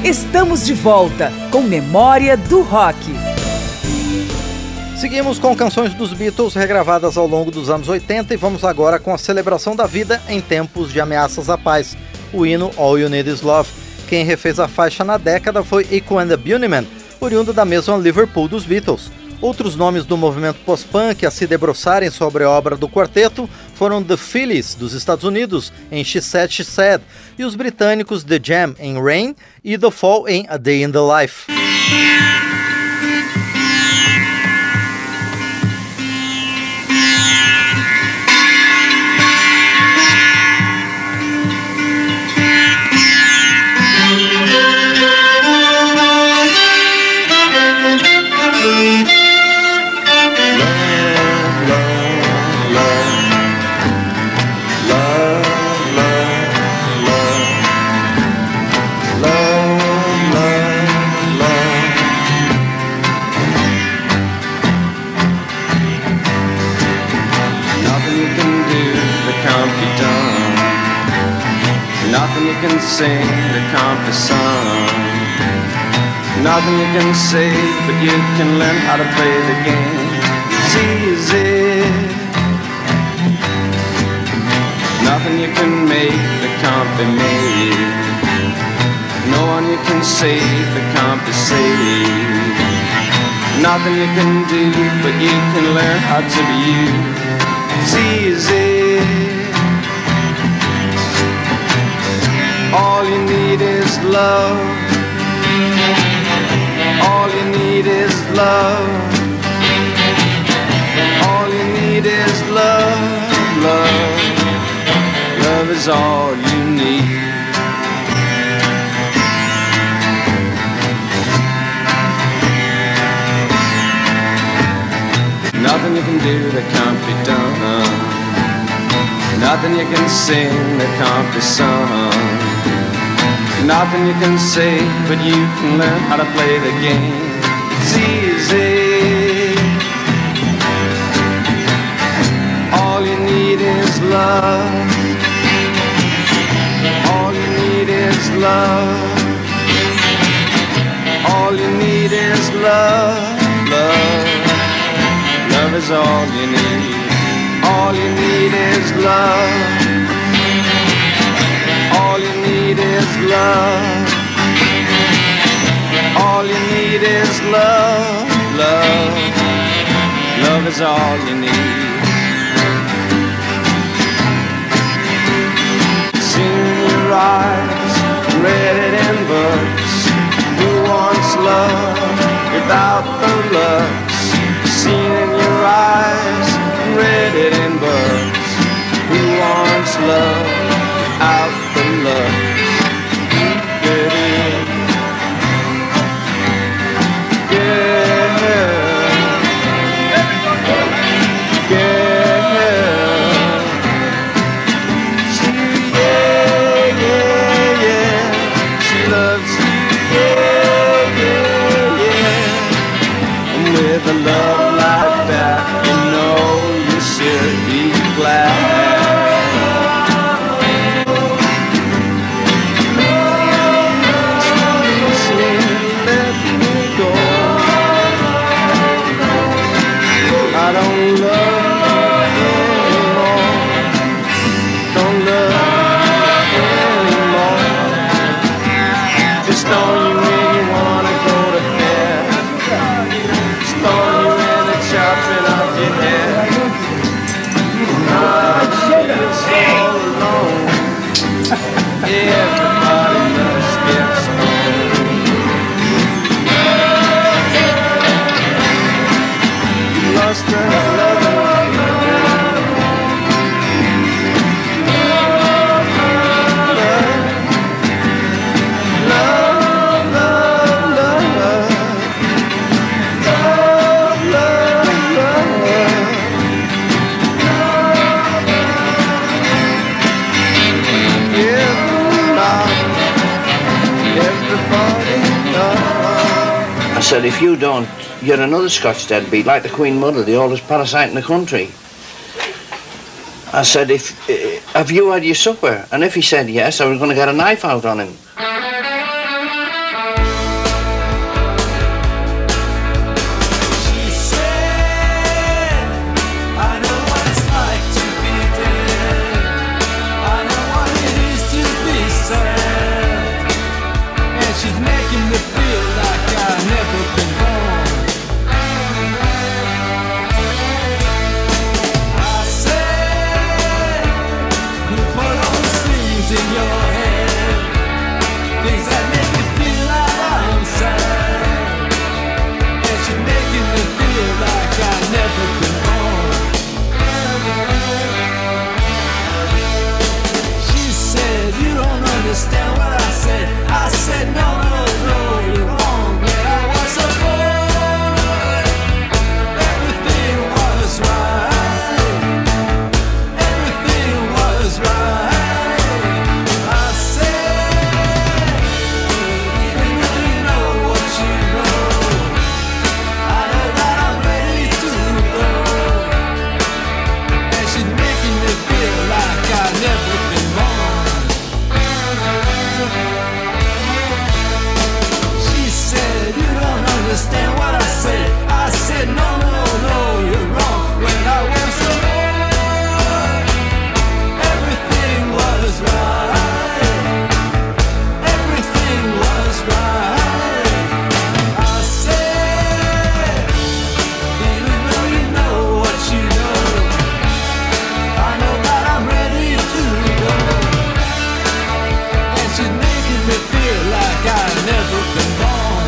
Estamos de volta com Memória do Rock. Seguimos com canções dos Beatles regravadas ao longo dos anos 80 e vamos agora com a celebração da vida em tempos de ameaças à paz, o hino All You Need Is Love. Quem refez a faixa na década foi Echo and the Bunnymen, oriundo da mesma Liverpool dos Beatles. Outros nomes do movimento post-punk a se debruçarem sobre a obra do quarteto foram The Phillies, dos Estados Unidos, em She Said, She Said, e os britânicos The Jam, em Rain, e The Fall, em A Day in the Life. Can sing that can't be sung. Nothing you can say, but you can learn how to play the game. It's easy. Nothing you can make that can't be made. No one you can save that can't be saved. Nothing you can do, but you can learn how to be you. It's easy. All you need is love. All you need is love. All you need is love. Love. Love is all you need. Nothing you can do that can't be done. Nothing you can sing that can't be sung. Nothing you can say, but you can learn how to play the game. It's easy. All you need is love. All you need is love. All you need is love. Love. Love is all you need. All you need is love. All you need is love. All you need is love. Love. Love is all you need. Seen your eyes, read it in books. Who wants love without the looks? Seen in your eyes, read it in books. Who wants love without the love? With a love like that, you know you should be glad. Let me go. I don't love you anymore. Don't love you anymore. Just don't you when you wanna go to bed. Stone you in the chopping off your head. I feel so alone. Everybody must get stoned. You lost that love. I said, if you don't, you're another Scotch deadbeat, like the Queen Mother, the oldest parasite in the country. I said, have you had your supper? And if he said yes, I was going to get a knife out on him. things that make me feel like I'm sad. And she's making me feel like I've never been born. She said, you don't understand what I said. I said, no, no, no, you're wrong. When I was a boy, everything was right. Everything was right. I said, even though you know what you know, I know that I'm ready to go. And she's making me feel like I've never been born. She said, you don't understand what I said. I said, no, no, no, you're wrong. When I was a boy, everything was right. Everything was right. I said, even though you know what you know, I know that I'm ready to go. And she's making me feel like I've never been born.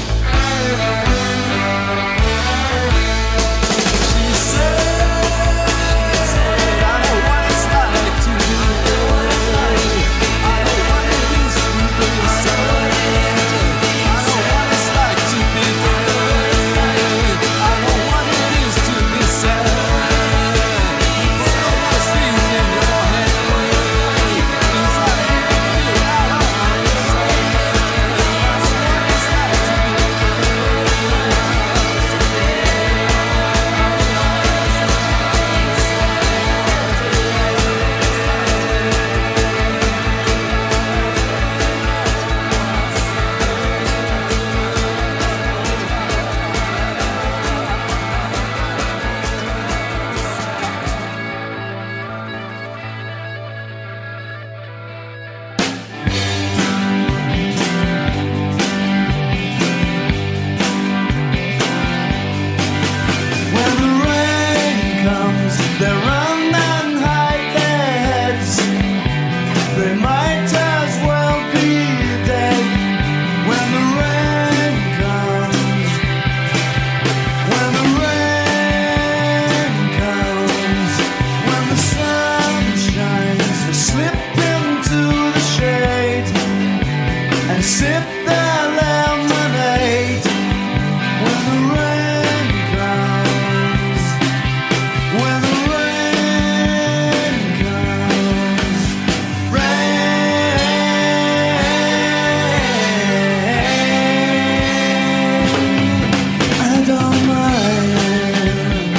She said, I know what it's like to be good. I know what it is to be sad. I know what it's like to be good. I know what it is to be sad. Put all those things in your hand. Things that make me feel like I'm when the rain comes, they run and hide their heads. They might as well be dead. When the rain comes, when the rain comes, when the sun shines, they slip into the shade and sip their lemonade. When the rain comes, when the rain comes, rain, I don't mind.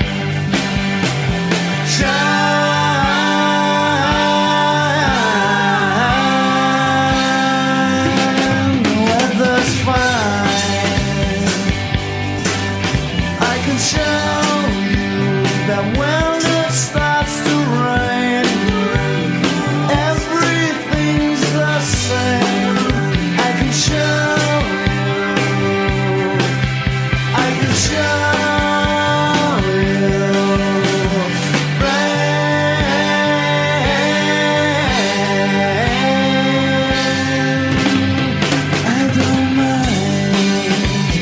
Shine, the weather's fine. I can show you that when it starts to rain, everything's the same. I can show you, I can show you, rain, I don't mind.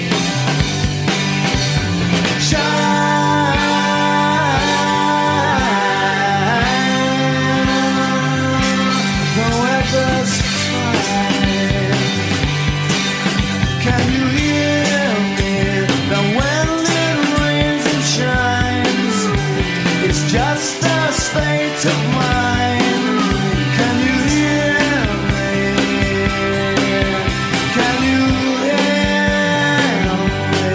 Shine, the weather's fine. Can you hear me? That when it rains and shines, it's just a state of mind. Can you hear me? Can you hear me?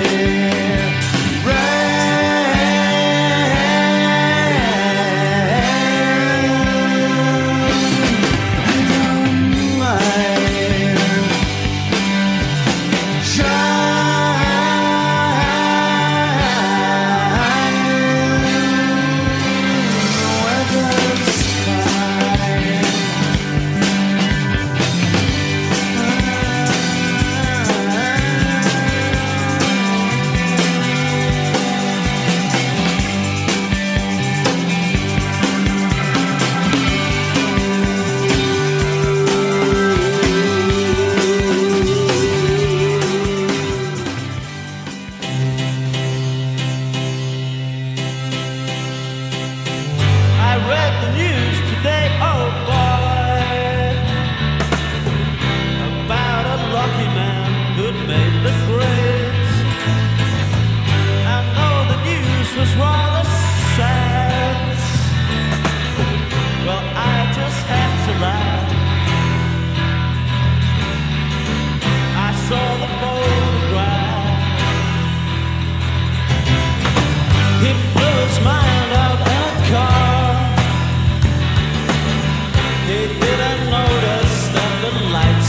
Rain, I don't mind. Shine,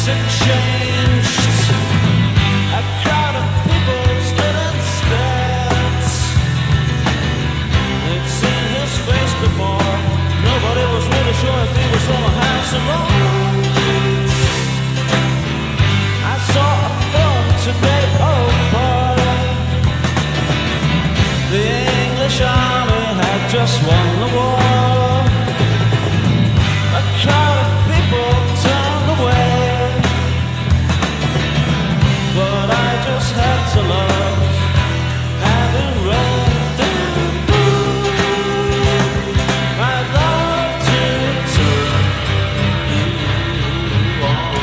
times had changed. A crowd of people stood and stared. They'd seen his face before. Nobody was really sure if he was from a house or road. I saw a film today, oh boy. The English army had just won the war. A crowd of people turned away, but I just had to love having read the book. I'd love to turn you on.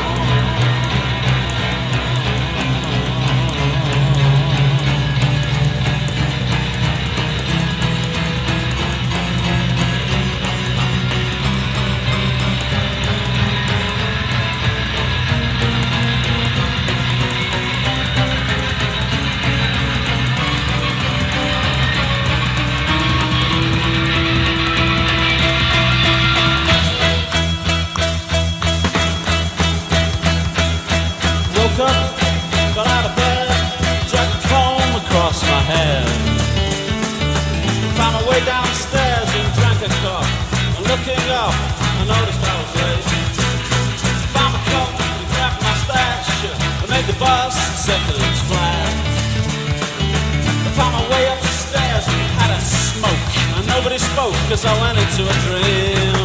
Woke up, got out of bed, dragged a comb across my head. Found my way downstairs and drank a cup. And looking up, I noticed I was late. Found my coat and grabbed my stash. I made the bus seconds flat. I found my way upstairs and had a smoke. And nobody spoke cause I went into a dream.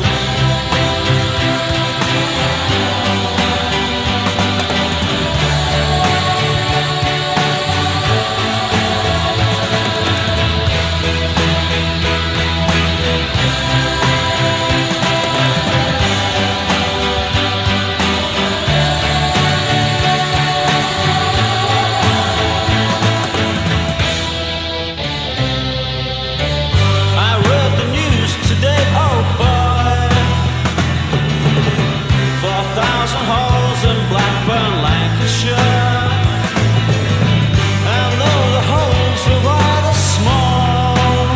I read the news today, oh boy. 4,000 holes in Blackburn, Lancashire. And though the holes were rather small,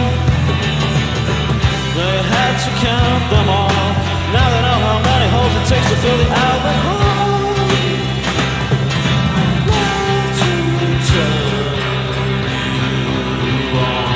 they had to count them all. Now they know how many holes it takes to fill the Albert Hall. Love to turn you on.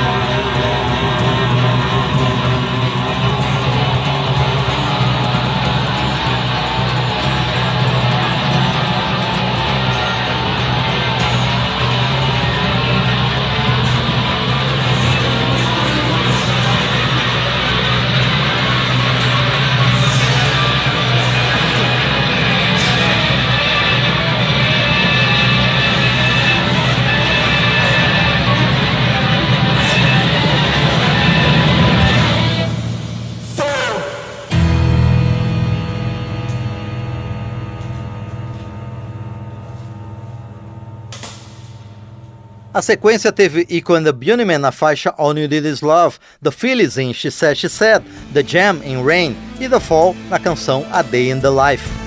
A sequência teve Echo and the Bunnymen na faixa All You Need Is Love, The Phillies em She Said, The Jam em Rain e The Fall na canção A Day in the Life.